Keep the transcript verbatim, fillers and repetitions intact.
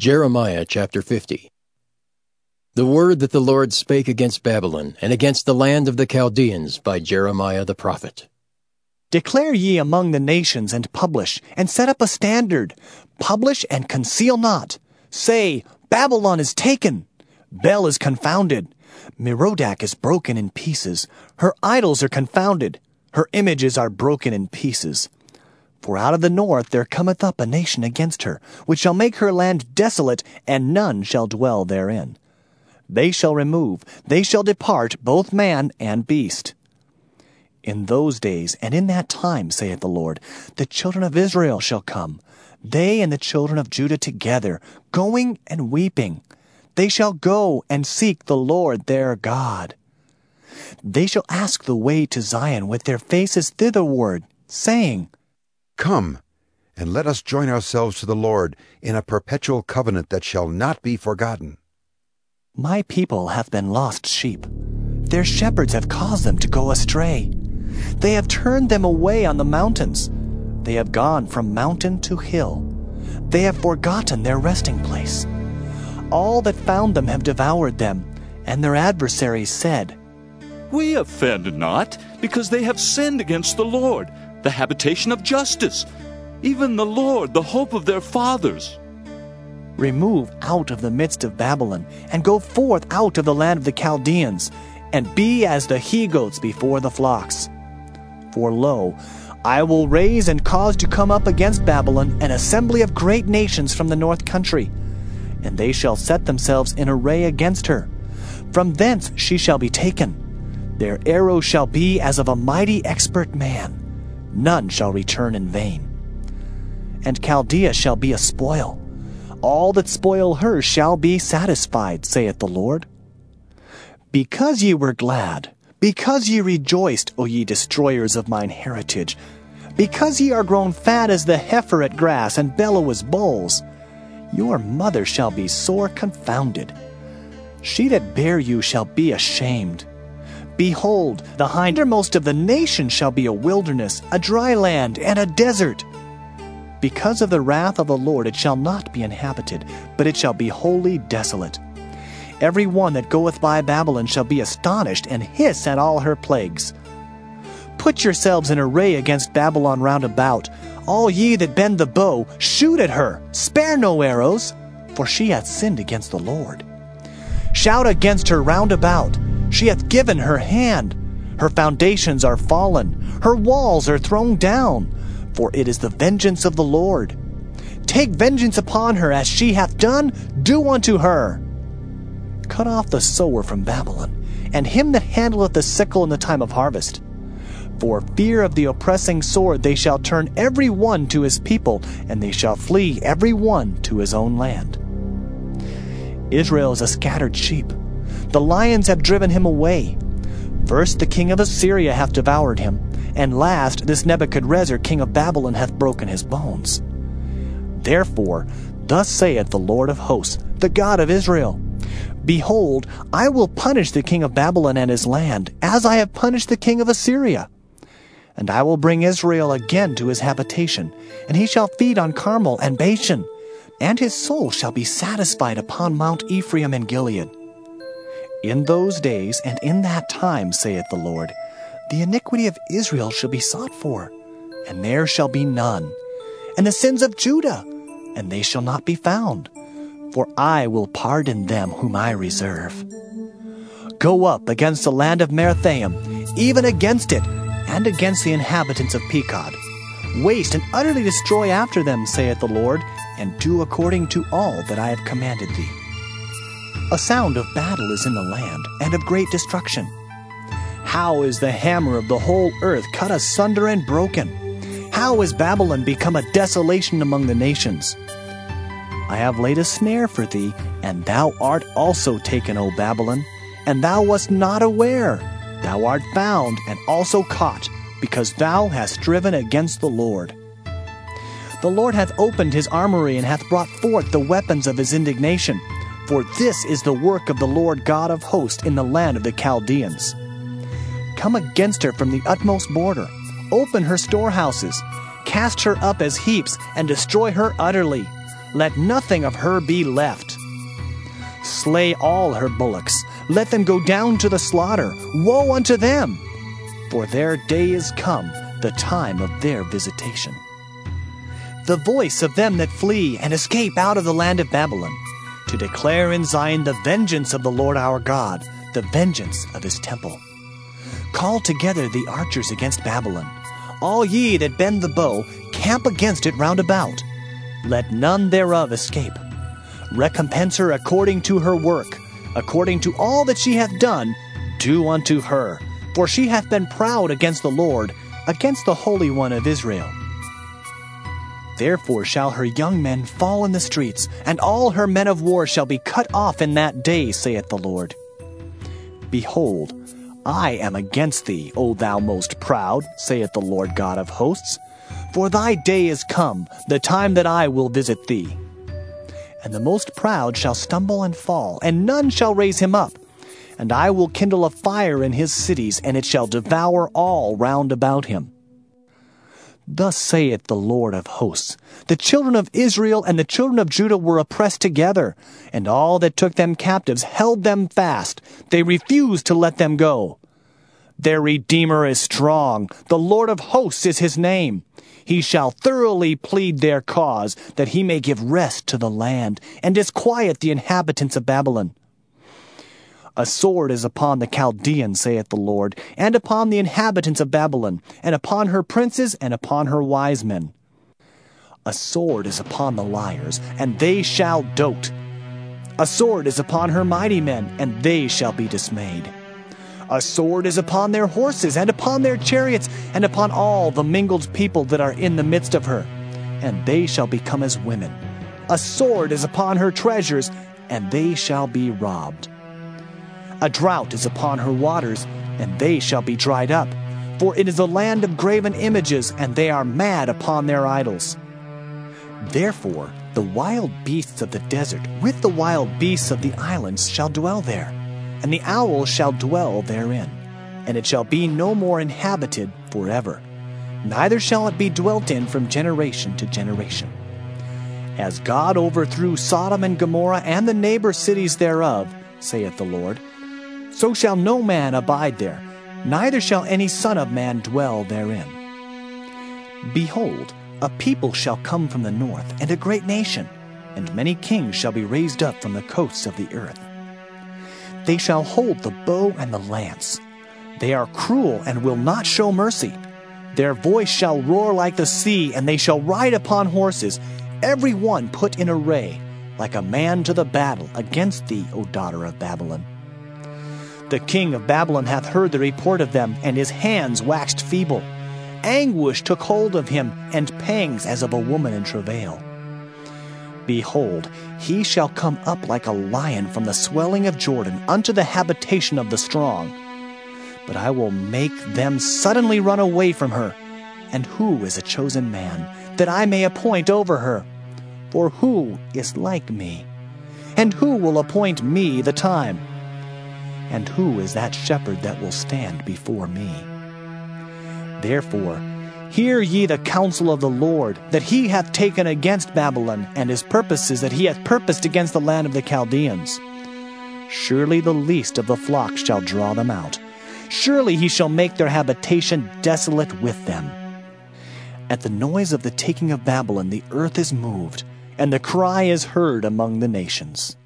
Jeremiah chapter fifty. The word that the Lord spake against Babylon, and against the land of the Chaldeans, by Jeremiah the prophet. Declare ye among the nations, and publish, and set up a standard. Publish and conceal not. Say, Babylon is taken. Bel is confounded. Merodach is broken in pieces. Her idols are confounded. Her images are broken in pieces. For out of the north there cometh up a nation against her, which shall make her land desolate, and none shall dwell therein. They shall remove, they shall depart, both man and beast. In those days and in that time, saith the Lord, the children of Israel shall come, they and the children of Judah together, going and weeping. They shall go and seek the Lord their God. They shall ask the way to Zion with their faces thitherward, saying, Come, and let us join ourselves to the Lord in a perpetual covenant that shall not be forgotten. My people hath been lost sheep. Their shepherds have caused them to go astray. They have turned them away on the mountains. They have gone from mountain to hill. They have forgotten their resting place. All that found them have devoured them, and their adversaries said, We offend not, because they have sinned against the Lord, the habitation of justice, even the Lord, the hope of their fathers. Remove out of the midst of Babylon, and go forth out of the land of the Chaldeans, and be as the he-goats before the flocks. For lo, I will raise and cause to come up against Babylon an assembly of great nations from the north country, and they shall set themselves in array against her. From thence she shall be taken. Their arrows shall be as of a mighty expert man. None shall return in vain. And Chaldea shall be a spoil. All that spoil her shall be satisfied, saith the Lord. Because ye were glad, because ye rejoiced, O ye destroyers of mine heritage, because ye are grown fat as the heifer at grass, and bellow as bulls, your mother shall be sore confounded. She that bare you shall be ashamed. Behold, the hindermost of the nations shall be a wilderness, a dry land, and a desert. Because of the wrath of the Lord it shall not be inhabited, but it shall be wholly desolate. Every one that goeth by Babylon shall be astonished, and hiss at all her plagues. Put yourselves in array against Babylon round about. All ye that bend the bow, shoot at her, spare no arrows, for she hath sinned against the Lord. Shout against her round about. She hath given her hand. Her foundations are fallen. Her walls are thrown down. For it is the vengeance of the Lord. Take vengeance upon her, as she hath done, do unto her. Cut off the sower from Babylon, and him that handleth the sickle in the time of harvest. For fear of the oppressing sword they shall turn every one to his people, and they shall flee every one to his own land. Israel is a scattered sheep. The lions have driven him away. First the king of Assyria hath devoured him, and last this Nebuchadrezzar king of Babylon hath broken his bones. Therefore, thus saith the Lord of hosts, the God of Israel, Behold, I will punish the king of Babylon and his land, as I have punished the king of Assyria. And I will bring Israel again to his habitation, and he shall feed on Carmel and Bashan, and his soul shall be satisfied upon Mount Ephraim and Gilead. In those days and in that time, saith the Lord, the iniquity of Israel shall be sought for, and there shall be none, and the sins of Judah, and they shall not be found, for I will pardon them whom I reserve. Go up against the land of Merathaim, even against it, and against the inhabitants of Pekod. Waste and utterly destroy after them, saith the Lord, and do according to all that I have commanded thee. A sound of battle is in the land, and of great destruction. How is the hammer of the whole earth cut asunder and broken? How is Babylon become a desolation among the nations? I have laid a snare for thee, and thou art also taken, O Babylon, and thou wast not aware. Thou art found and also caught, because thou hast striven against the Lord. The Lord hath opened his armory, and hath brought forth the weapons of his indignation. For this is the work of the Lord God of hosts in the land of the Chaldeans. Come against her from the utmost border. Open her storehouses. Cast her up as heaps, and destroy her utterly. let nothing of her be left. Slay all her bullocks, let them go down to the slaughter. Woe unto them! For their day is come, the time of their visitation. The voice of them that flee and escape out of the land of Babylon, to declare in Zion the vengeance of the Lord our God, the vengeance of his temple. Call together the archers against Babylon. All ye that bend the bow, camp against it round about. Let none thereof escape. Recompense her according to her work, according to all that she hath done, do unto her. For she hath been proud against the Lord, against the Holy One of Israel. Therefore shall her young men fall in the streets, and all her men of war shall be cut off in that day, saith the Lord. Behold, I am against thee, O thou most proud, saith the Lord God of hosts. For thy day is come, the time that I will visit thee. And the most proud shall stumble and fall, and none shall raise him up. And I will kindle a fire in his cities, and it shall devour all round about him. Thus saith the Lord of hosts, the children of Israel and the children of Judah were oppressed together, and all that took them captives held them fast. They refused to let them go. Their Redeemer is strong, the Lord of hosts is his name. He shall thoroughly plead their cause, that he may give rest to the land, and disquiet the inhabitants of Babylon. A sword is upon the Chaldeans, saith the Lord, and upon the inhabitants of Babylon, and upon her princes, and upon her wise men. A sword is upon the liars, and they shall dote. A sword is upon her mighty men, and they shall be dismayed. A sword is upon their horses, and upon their chariots, and upon all the mingled people that are in the midst of her, and they shall become as women. A sword is upon her treasures, and they shall be robbed. A drought is upon her waters, and they shall be dried up. For it is a land of graven images, and they are mad upon their idols. Therefore the wild beasts of the desert with the wild beasts of the islands shall dwell there, and the owl shall dwell therein, and it shall be no more inhabited forever, neither shall it be dwelt in from generation to generation. As God overthrew Sodom and Gomorrah and the neighbor cities thereof, saith the Lord, so shall no man abide there, neither shall any son of man dwell therein. Behold, a people shall come from the north, and a great nation, and many kings shall be raised up from the coasts of the earth. They shall hold the bow and the lance. They are cruel and will not show mercy. Their voice shall roar like the sea, and they shall ride upon horses, every one put in array, like a man to the battle against thee, O daughter of Babylon. The king of Babylon hath heard the report of them, and his hands waxed feeble. Anguish took hold of him, and pangs as of a woman in travail. Behold, he shall come up like a lion from the swelling of Jordan unto the habitation of the strong. But I will make them suddenly run away from her. And who is a chosen man, that I may appoint over her? For who is like me? And who will appoint me the time? And who is that shepherd that will stand before me? Therefore, hear ye the counsel of the Lord, that he hath taken against Babylon, and his purposes that he hath purposed against the land of the Chaldeans. Surely the least of the flock shall draw them out. Surely he shall make their habitation desolate with them. At the noise of the taking of Babylon the earth is moved, and the cry is heard among the nations.